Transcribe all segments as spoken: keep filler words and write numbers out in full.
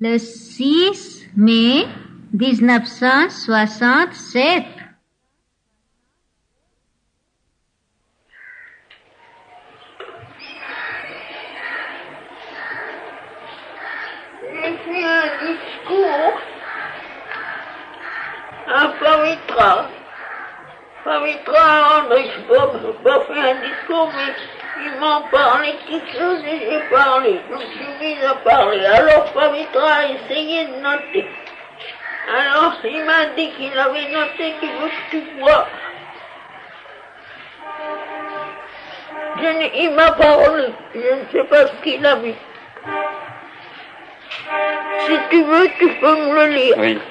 le six mai dix-neuf cent soixante-sept. J'ai fait un discours à Pavitra. Pavitra, je n'ai pas fait un discours, mais ils m'ont parlé quelque chose et j'ai parlé. Je me suis mise à parler. Alors Pavitra a essayé de noter. Alors il m'a dit qu'il avait noté qu'il veut que tu vois. Je ne- il m'a parlé. Je ne sais pas ce qu'il a vu. Si tu veux, tu peux me le lire. Oui.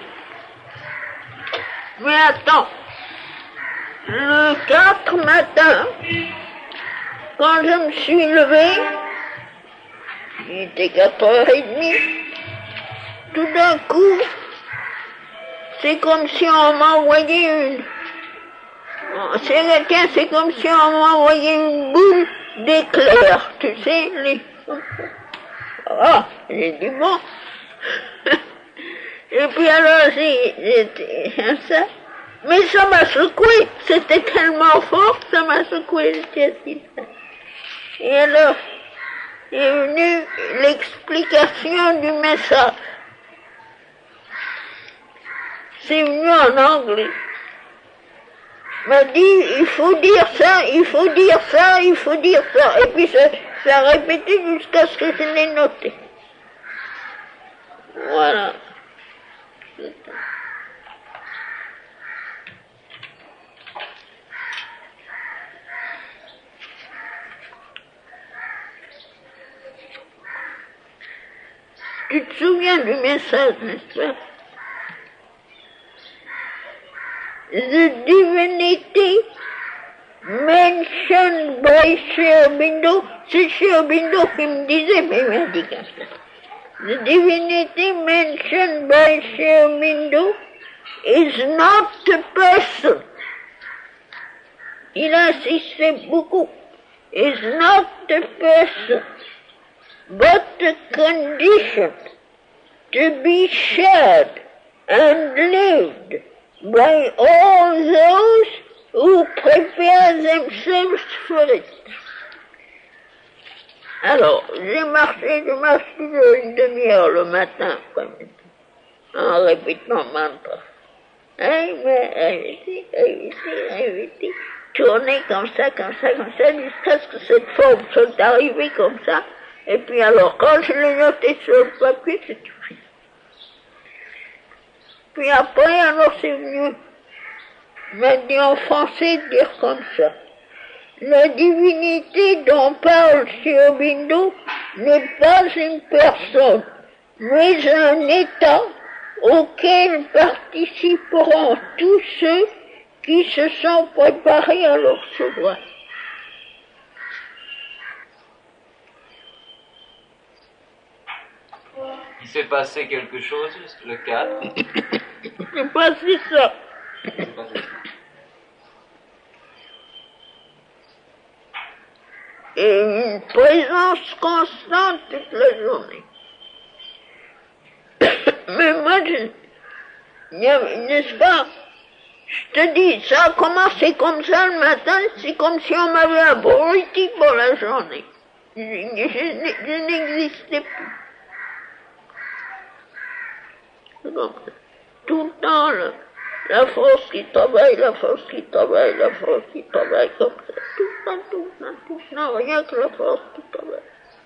Mais attends. Le quatre matin, quand je me suis levée, il était quatre heures trente, tout d'un coup, c'est comme si on m'envoyait une... C'est, tiens, c'est comme si on m'envoyait une boule d'éclair, tu sais, les... Ah, j'ai dit bon. Et puis alors, j'ai, j'ai, ça... Mais ça m'a secoué, c'était tellement fort que ça m'a secoué, qu'est-ce qu'il fait. Et alors, est venue l'explication du message. C'est venu en anglais. Il m'a dit, il faut dire ça, il faut dire ça, il faut dire ça. Et puis ça, ça a répété jusqu'à ce que je l'ai noté. Voilà. Tu te souviens du message, n'est-ce pas? The divinity mentioned by Sri Aurobindo, c'est Sri Aurobindo qui me disait, mais il m'a dit comme ça. The divinity mentioned by Sri Aurobindo is not a person. Il insistait beaucoup. Is not a person, but a condition to be shared and lived by all those who prepare themselves for it. Alors, j'ai marché, j'ai marché toujours une demi-heure le matin, comme en répétant mantra. Tourner comme ça, comme ça, comme ça, jusqu'à ce que cette forme soit arrivée comme ça. Et puis alors, quand je l'ai noté sur le papier, c'est tout fait. Puis après, alors c'est venu, m'a dit en français de dire comme ça. La divinité dont parle Sri Aurobindo n'est pas une personne, mais un état auquel participeront tous ceux qui se sont préparés à le recevoir. Il s'est passé quelque chose, le quatre. C'est passé ça. C'est passé ça. Et une présence constante toute la journée. Mais moi, je, n'est-ce pas, je te dis, ça a commencé comme ça le matin, c'est comme si on m'avait abruti pour la journée. Je, je, je n'existais plus. Tout le temps, là, la force qui travaille, la force qui travaille, la force qui travaille, comme ça. Tout le temps, tout le temps, tout le temps, rien que la force qui travaille.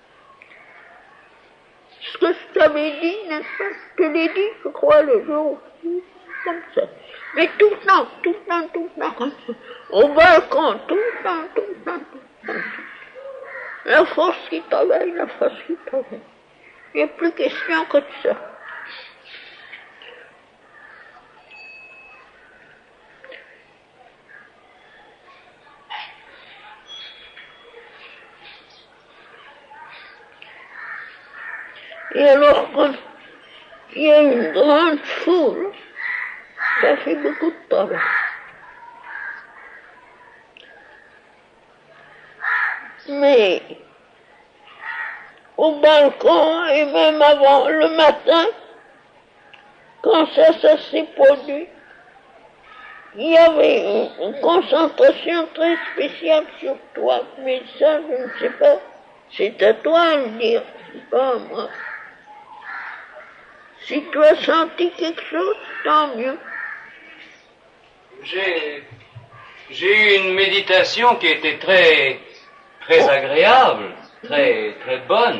Ce que je t'avais dit, n'est-ce pas? Je te l'ai dit, je crois, le jour, comme ça. Mais tout le temps, tout le temps, tout le temps, comme ça. Au balcon, tout le temps, tout le temps, tout le temps. La force qui travaille, la force qui travaille. Il n'y a plus question que de ça. Et alors, quand il y a une grande foule, ça fait beaucoup de travail. Mais au balcon et même avant le matin, quand ça, ça s'est produit, il y avait une concentration très spéciale sur toi. Mais ça, je ne sais pas. C'est à toi à le dire, c'est pas à moi. Si tu as senti quelque chose, tant mieux. J'ai, j'ai eu une méditation qui était très, très agréable, très, très bonne.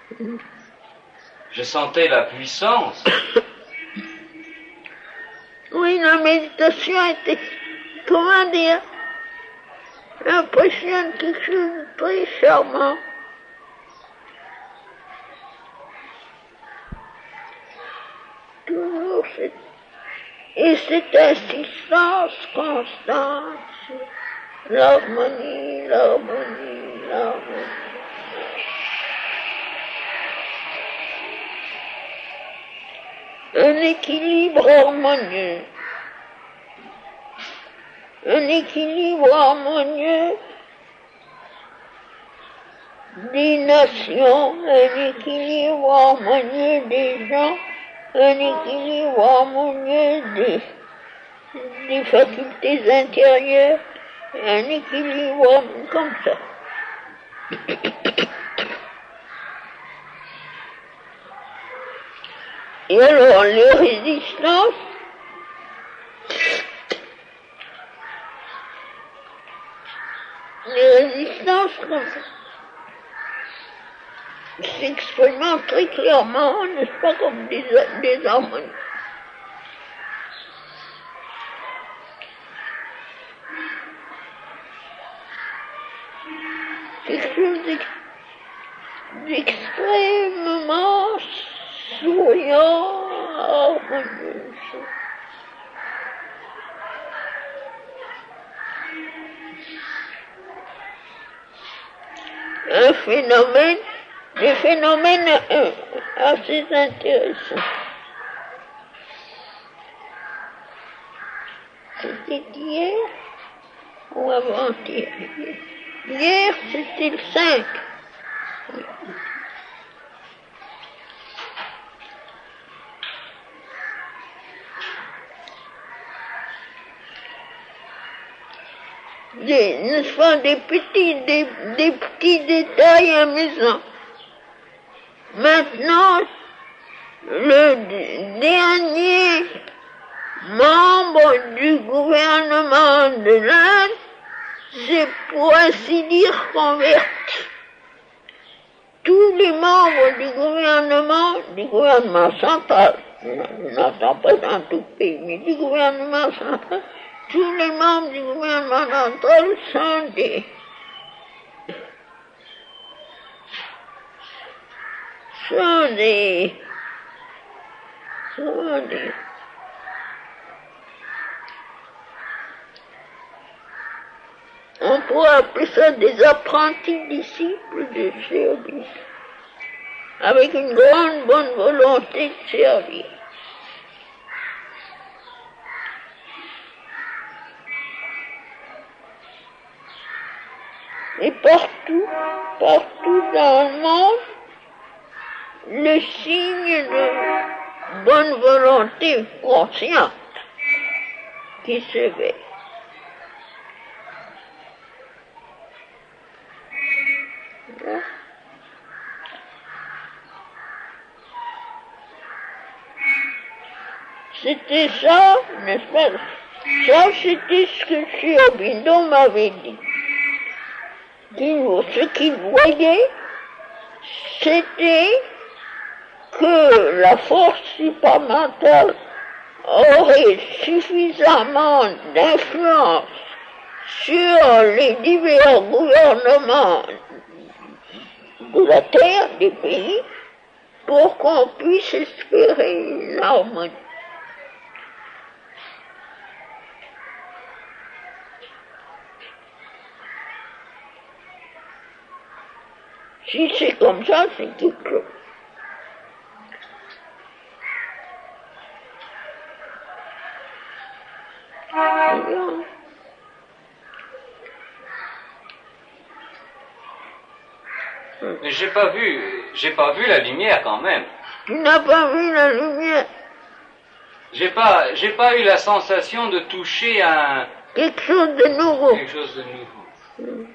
Je sentais la puissance. Oui, la méditation était, comment dire, l'impression de quelque chose de très charmant. Toujours cette, et cette insistance constante sur l'harmonie, l'harmonie, l'harmonie. Un équilibre harmonieux. Un équilibre harmonieux des nations, un équilibre harmonieux des gens, un équilibre harmonieux des, des facultés intérieures, un équilibre comme ça. Et alors, les résistances, les résistances s'expriment très clairement, n'est-ce pas, comme des, des harmonies. Quelque chose d'extrêmement souriant, harmonieux. Un phénomène, des phénomènes euh, assez intéressants. C'était hier ou avant-hier? Hier, c'était le cinq. Des, n'est-ce pas, des petits, des, des petits détails amusants. Maintenant, le dernier membre du gouvernement de l'Inde, c'est pour ainsi dire converti. Tous les membres du gouvernement, du gouvernement central, je n'entends pas dans tout le pays, mais du gouvernement central, tous les membres du gouvernement central sont des, sont des, sont des, on pourrait appeler ça des apprentis disciples de service, avec une grande bonne volonté de servir. Et partout, partout dans le monde, le signe de bonne volonté consciente qui s'éveille. C'était ça, n'est-ce pas? Ça, c'était ce que Sri Aurobindo m'avait dit. Ce qu'il voyait, c'était que la force supramentale aurait suffisamment d'influence sur les divers gouvernements de la terre, des pays, pour qu'on puisse espérer une harmonie. Si c'est comme ça, c'est quelque chose. Mais j'ai pas vu, j'ai pas vu la lumière quand même. Tu n'as pas vu la lumière? J'ai pas, j'ai pas eu la sensation de toucher un... Quelque chose de nouveau. Quelque chose de nouveau.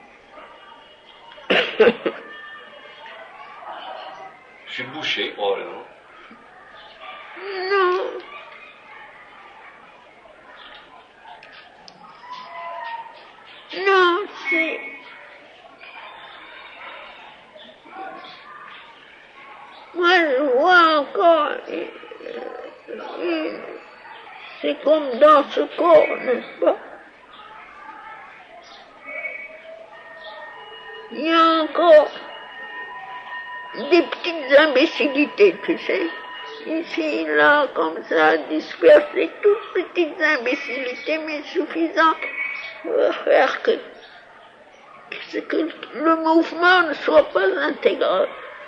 Je suis bouché, probablement. Non. Non, c'est... Moi, je vois encore... C'est comme dans ce corps, n'est-ce pas? Il y a encore des petites imbécilités, tu sais. Ici, là, comme ça, dispersées, toutes petites imbécilités, mais suffisantes pour faire que, que le mouvement ne soit pas intégral.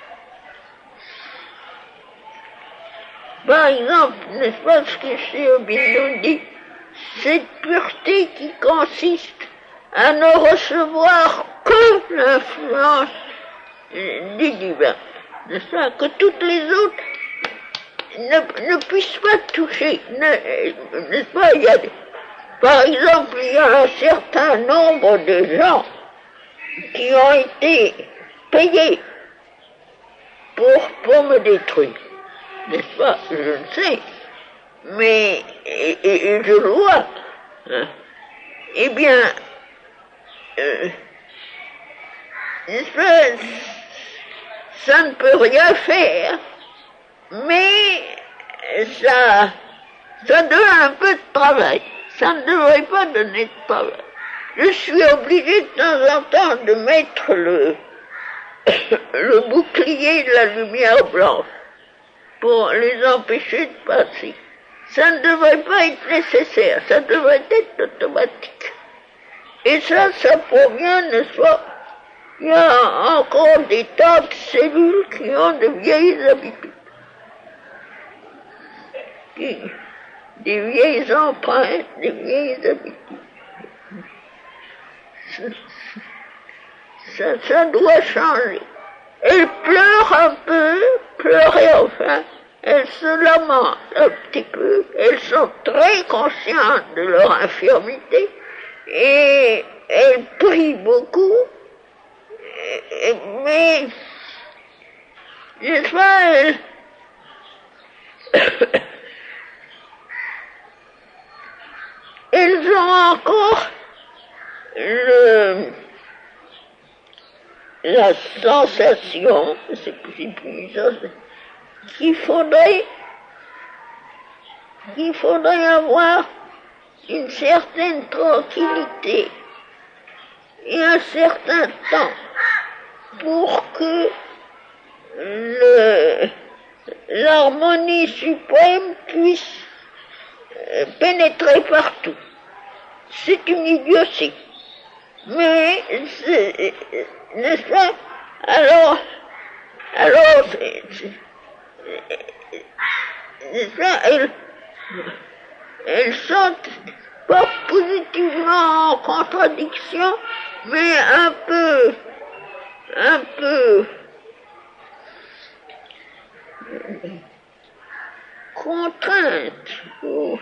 Par exemple, n'est-ce pas ce que Chéobin nous dit, cette pureté qui consiste à ne recevoir que l'influence du divin, n'est-ce pas, que toutes les autres ne, ne puissent pas toucher, ne, n'est-ce pas, il y a, par exemple, il y a un certain nombre de gens qui ont été payés pour, pour me détruire. N'est-ce pas? Je ne sais. Mais, et, et, et je le vois. Hein. Eh bien, euh, n'est-ce pas? Ça ne peut rien faire. Mais, ça, ça donne un peu de travail. Ça ne devrait pas donner de travail. Je suis obligé de temps en temps de mettre le, le bouclier de la lumière blanche pour les empêcher de passer. Ça ne devrait pas être nécessaire, ça devrait être automatique. Et ça, ça provient, n'est-ce pas? Il y a encore des tas de cellules qui ont de vieilles habitudes, qui, des vieilles empreintes, des vieilles habitudes. Ça, ça, ça doit changer. Elle pleure un peu, pleurer enfin, elles se lamentent un petit peu, elles sont très conscientes de leur infirmité et elles prient beaucoup, et, mais, n'est-ce pas, elles, elles ont encore le... la sensation, c'est plus puissant, qu'il faudrait, qu'il faudrait avoir une certaine tranquillité et un certain temps pour que le, l'harmonie suprême puisse pénétrer partout. C'est une idiotie. Mais, c'est, n'est-ce pas? Alors, alors, c'est, c'est, n'est-ce pas? Elles, elles sont pas positivement en contradiction, mais un peu, un peu contraintes ou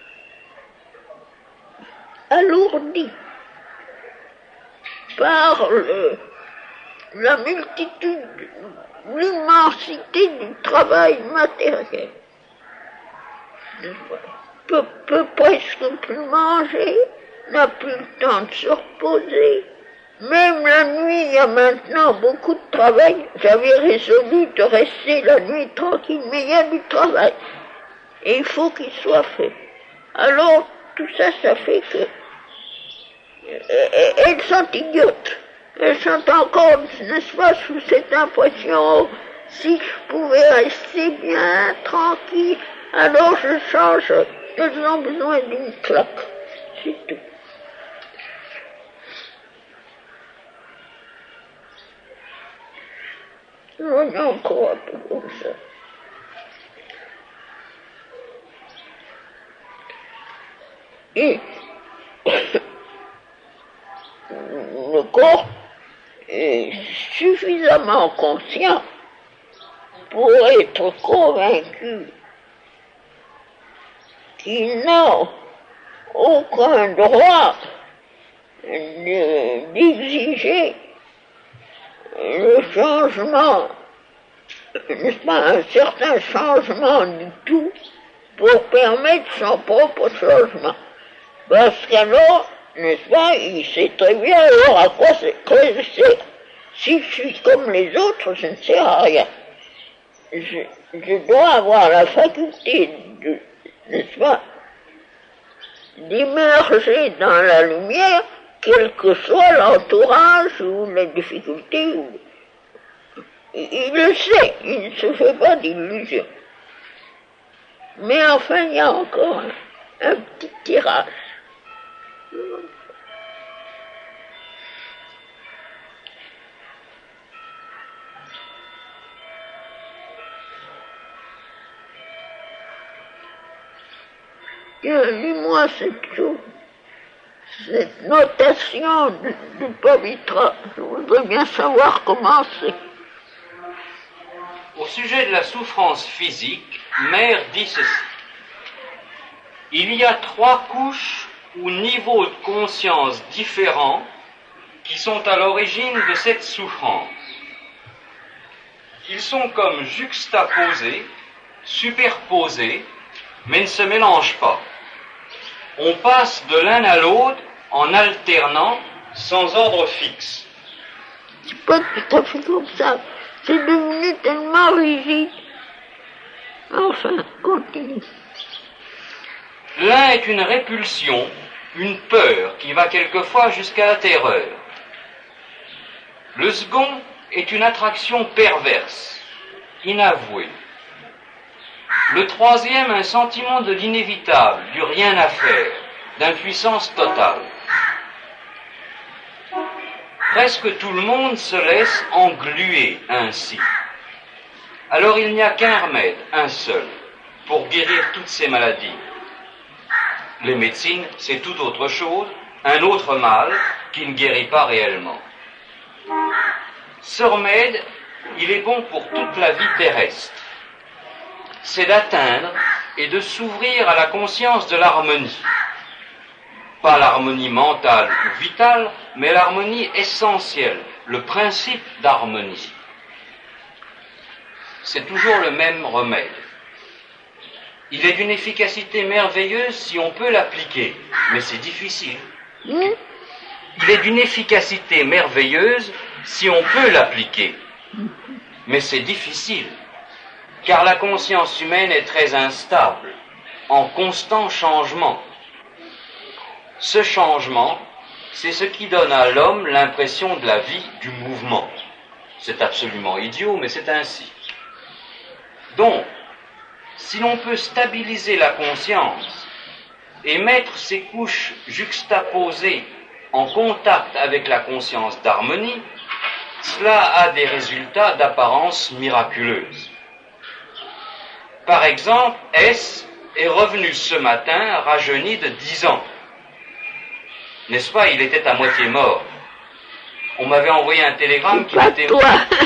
alourdies par le, la multitude, l'immensité du travail matériel. Peut, peut presque plus manger, n'a plus le temps de se reposer. Même la nuit, il y a maintenant beaucoup de travail. J'avais résolu de rester la nuit tranquille, mais il y a du travail. Et il faut qu'il soit fait. Alors, tout ça, ça fait que elles sont idiotes. Elles sont encore, n'est-ce pas, sous cette impression, si je pouvais rester bien tranquille, alors je change. Elles ont besoin d'une claque, c'est tout. On est encore un peu comme ça. Et le corps est suffisamment conscient pour être convaincu qu'il n'a aucun droit de- d'exiger le changement, n'est-ce pas, un certain changement du tout pour permettre son propre changement. Parce qu'alors, n'est-ce pas, il sait très bien alors à quoi c'est quoi je sers. Si je suis comme les autres, je ne sers à rien. Je, je dois avoir la faculté de, n'est-ce pas, d'immerger dans la lumière, quel que soit l'entourage ou les difficultés. Ou... Il, il le sait, il ne se fait pas d'illusions. Mais enfin, il y a encore un, un petit tirage. Tiens, lis-moi cette chose, cette notation du, du Pavitra. Je voudrais bien savoir comment c'est. Au sujet de la souffrance physique, Mère dit ceci. Il y a trois couches ou niveaux de conscience différents qui sont à l'origine de cette souffrance. Ils sont comme juxtaposés, superposés, mais ne se mélangent pas. On passe de l'un à l'autre en alternant sans ordre fixe. C'est pas tout à fait comme ça. C'est devenu tellement rigide. Enfin, continue. L'un est une répulsion, une peur qui va quelquefois jusqu'à la terreur. Le second est une attraction perverse, inavouée. Le troisième, un sentiment de l'inévitable, du rien à faire, d'impuissance totale. Presque tout le monde se laisse engluer ainsi. Alors il n'y a qu'un remède, un seul, pour guérir toutes ces maladies. Les médecines, c'est tout autre chose, un autre mal qui ne guérit pas réellement. Ce remède, il est bon pour toute la vie terrestre. C'est d'atteindre et de s'ouvrir à la conscience de l'harmonie. Pas l'harmonie mentale ou vitale, mais l'harmonie essentielle, le principe d'harmonie. C'est toujours le même remède. Il est d'une efficacité merveilleuse si on peut l'appliquer, mais c'est difficile. Hmm? Il est d'une efficacité merveilleuse si on peut l'appliquer, mais c'est difficile, car la conscience humaine est très instable, en constant changement. Ce changement, c'est ce qui donne à l'homme l'impression de la vie, du mouvement. C'est absolument idiot, mais c'est ainsi. Donc, si l'on peut stabiliser la conscience et mettre ces couches juxtaposées en contact avec la conscience d'harmonie, cela a des résultats d'apparence miraculeuse. Par exemple, S est revenu ce matin rajeuni de dix ans. N'est-ce pas, il était à moitié mort. On m'avait envoyé un télégramme qui Pas était... toi.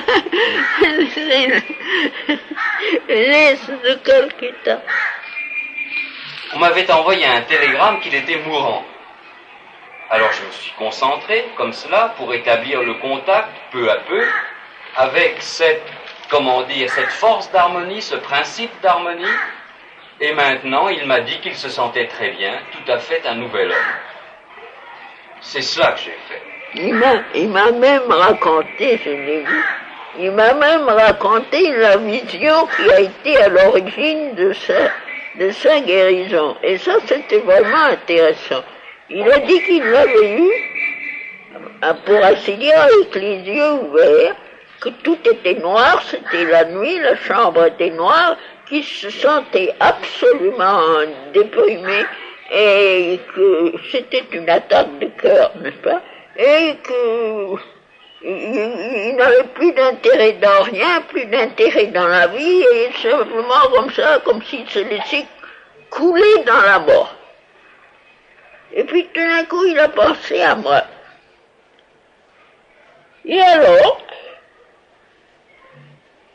Laisse de Calcutta. On m'avait envoyé un télégramme qu'il était mourant. Alors je me suis concentré, comme cela, pour établir le contact, peu à peu, avec cette, comment dire, cette force d'harmonie, ce principe d'harmonie. Et maintenant, il m'a dit qu'il se sentait très bien, tout à fait un nouvel homme. C'est cela que j'ai fait. Il m'a, il m'a même raconté, je l'ai vu, il m'a même raconté la vision qui a été à l'origine de sa, de sa guérison. Et ça, c'était vraiment intéressant. Il a dit qu'il l'avait eu, pour ainsi dire, avec les yeux ouverts, que tout était noir, c'était la nuit, la chambre était noire, qu'il se sentait absolument déprimé et que c'était une attaque de cœur, n'est-ce pas? Et que il, il n'avait plus d'intérêt dans rien, plus d'intérêt dans la vie, et simplement comme ça, comme s'il se laissait couler dans la mort. Et puis tout d'un coup, il a pensé à moi. Et alors,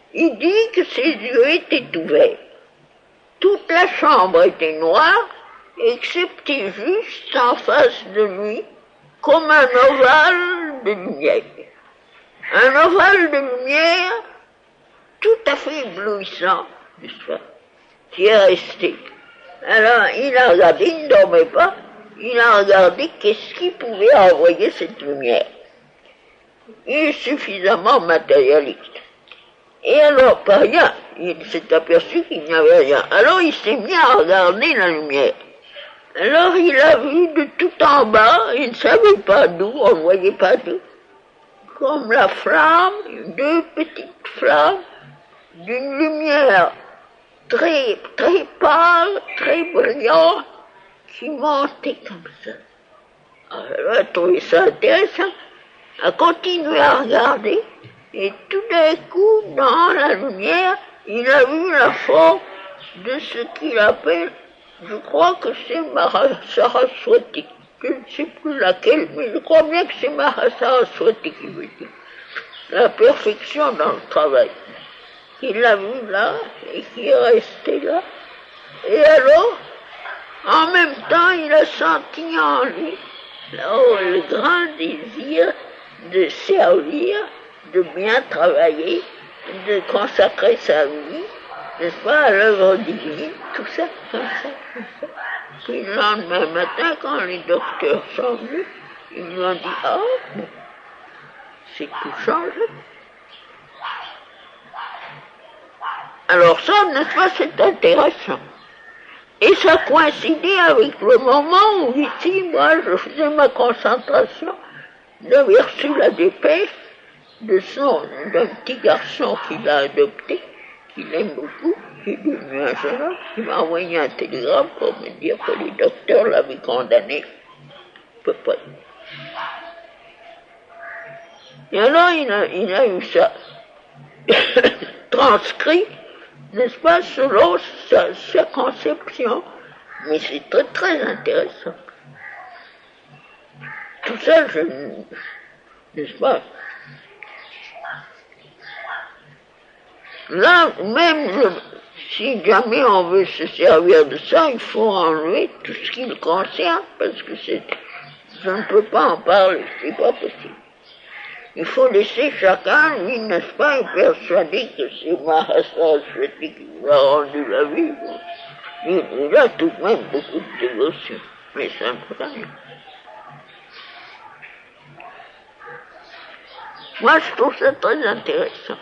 il dit que ses yeux étaient ouverts. Toute la chambre était noire, excepté juste en face de lui, comme un ovale de lumière. Un ovale de lumière tout à fait éblouissant, n'est-ce pas, qui est resté. Alors, il a regardé, il ne dormait pas, il a regardé qu'est-ce qui pouvait envoyer cette lumière. Il est suffisamment matérialiste. Et alors, pas rien, il s'est aperçu qu'il n'y avait rien. Alors, il s'est mis à regarder la lumière. Alors, il a vu de tout en bas, il ne savait pas d'où, on ne voyait pas d'où, comme la flamme, deux petites flammes, d'une lumière très, très pâle, très brillante, qui montait comme ça. Alors, elle a trouvé ça intéressant, a continué à regarder, et tout d'un coup, dans la lumière, il a vu la forme de ce qu'il appelle, je crois que c'est Mahasaraswati, je ne sais plus laquelle, mais je crois bien que c'est Mahasaraswati qui veut dire la perfection dans le travail. Il l'a vu là, et qui est resté là, et alors, en même temps, il a senti en lui là-haut le grand désir de servir, de bien travailler, de consacrer sa vie, n'est-ce pas, à l'œuvre divine, tout ça, comme ça, comme ça. Puis le lendemain matin, quand les docteurs sont venus, ils lui ont dit « Ah, oh, c'est tout changé ». Alors ça, n'est-ce pas, c'est intéressant. Et ça coïncidait avec le moment où ici, moi, je faisais ma concentration, j'avais reçu la dépêche de son, d'un petit garçon qu'il a adopté, qu'il aime beaucoup, qui est devenu un jeune homme, qui m'a envoyé un télégramme pour me dire que les docteurs l'avaient condamné. Je peux pas dire. Et alors, il a, il a eu ça transcrit, n'est-ce pas, selon sa, sa conception. Mais c'est très, très intéressant. Tout ça, je, n'est-ce pas, là, même le, si jamais on veut se servir de ça, il faut enlever tout ce qui le concerne, parce que c'est, je ne peux pas en parler, c'est pas possible. Il faut laisser chacun, lui, n'est-ce pas, est persuadé que c'est Mahasaraswati qui lui a rendu la vie. Il, il a tout de même beaucoup de dévotion, mais ça ne peut rien. Moi, je trouve ça très intéressant.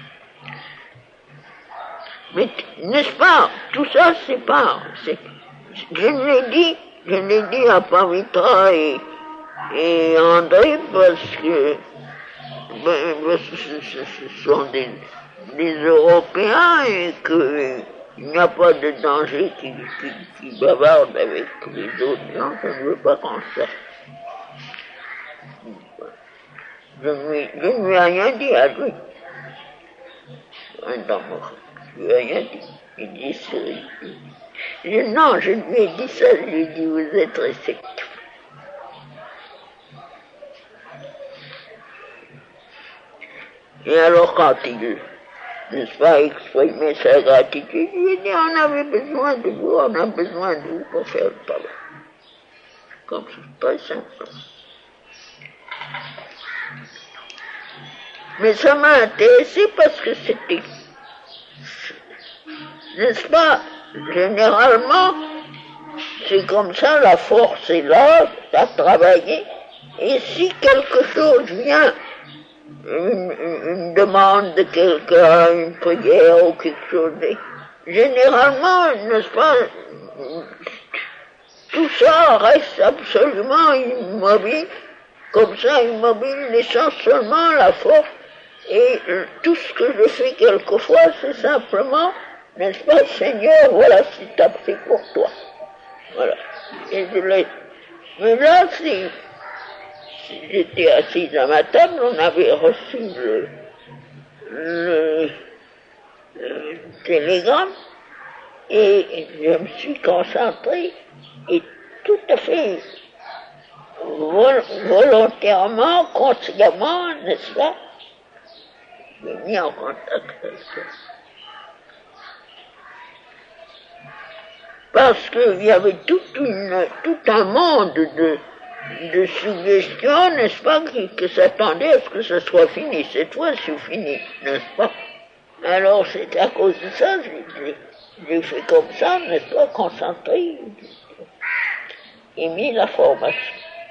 Mais, n'est-ce pas, tout ça, c'est pas... C'est, je l'ai dit, je l'ai dit à Pavitra et, et André, parce que, ben, parce que ce, ce, ce sont des, des Européens et qu'il n'y a pas de danger qui, qui, qui bavarde avec les autres gens, je ne veux pas qu'on sache. Je ne lui, je ne lui ai rien dit à lui. Dans mon... Je lui ai rien dit. Il dit c'est ridicule. Je, non, je lui ai dit ça, je lui ai dit vous êtes réceptif. Et alors quand il, n'est-ce pas, exprimait sa gratitude, je lui ai dit on avait besoin de vous, on a besoin de vous pour faire le travail. Comme c'est très simple. Mais ça m'a intéressé parce que c'était, n'est-ce pas, généralement, c'est comme ça, la force est là, à travailler, et si quelque chose vient, une, une, une demande de quelqu'un, une prière ou quelque chose, généralement, n'est-ce pas, tout ça reste absolument immobile, comme ça, immobile, laissant seulement la force. Et tout ce que je fais quelquefois, c'est simplement, n'est-ce pas, Seigneur, voilà, c'est appris pour toi. Voilà. Et je l'ai. Mais là, si, si j'étais assise à ma table, on avait reçu le, le, le télégramme, et je me suis concentrée, et tout à fait vol- volontairement, consciemment, n'est-ce pas, est mis en contact avec ça. Parce qu'il y avait toute une, tout un monde de, de suggestions, n'est-ce pas, qui, qui s'attendaient à ce que ce soit fini. Cette fois, c'est fini, n'est-ce pas? Alors, c'est à cause de ça, j'ai, j'ai fait comme ça, n'est-ce pas, concentré, et mis la formation.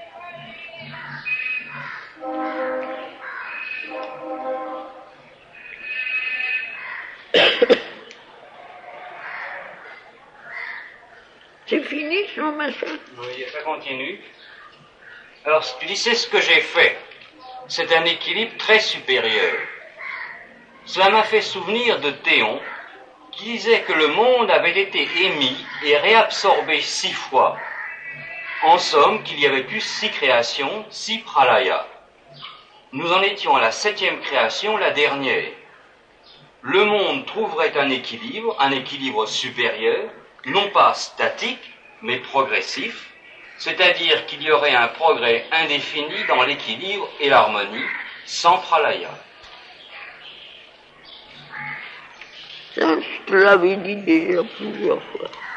C'est fini, son machin? Oui, ça continue. Alors, tu dis, c'est ce que j'ai fait. C'est un équilibre très supérieur. Cela m'a fait souvenir de Théon, qui disait que le monde avait été émis et réabsorbé six fois. En somme, qu'il y avait eu six créations, six pralayas. Nous en étions à la septième création, la dernière. Le monde trouverait un équilibre, un équilibre supérieur, non pas statique, mais progressif, c'est-à-dire qu'il y aurait un progrès indéfini dans l'équilibre et l'harmonie, sans pralaya. Ça, je te l'avais dit déjà plusieurs fois.